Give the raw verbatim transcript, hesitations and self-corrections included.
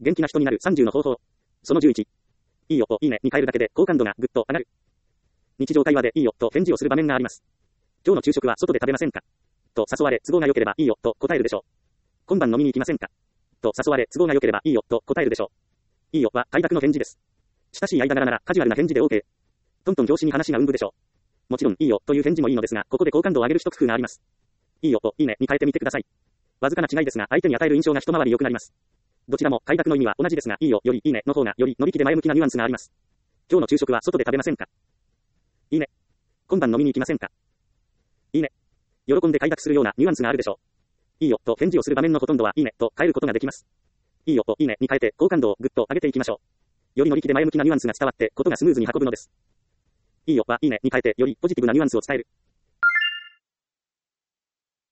元気な人になるさんじゅうの方法。そのじゅういち。いいよといいねに変えるだけで好感度がぐっと上がる。日常会話でいいよと返事をする場面があります。今日の昼食は外で食べませんかと誘われ都合が良ければいいよと答えるでしょう。今晩飲みに行きませんかと誘われ都合が良ければいいよと答えるでしょう。いいよは快諾の返事です。親しい間柄ならカジュアルな返事で OK。トントン拍子に話がうんぶでしょう。もちろんいいよという返事もいいのですが、ここで好感度を上げる一工夫があります。いいよといいねに変えてみてください。わずかな違いですが、相手に与える印象が一回り良くなります。どちらも快諾の意味は同じですが、いいよよりいいねの方がより乗り気で前向きなニュアンスがあります。今日の昼食は外で食べませんかいいね。今晩飲みに行きませんかいいね。喜んで快諾するようなニュアンスがあるでしょう。いいよと返事をする場面のほとんどはいいねと変えることができます。いいよといいねに変えて好感度をぐっと上げていきましょう。より乗り気で前向きなニュアンスが伝わってことがスムーズに運ぶのです。いいよはいいねに変えてよりポジティブなニュアンスを伝える。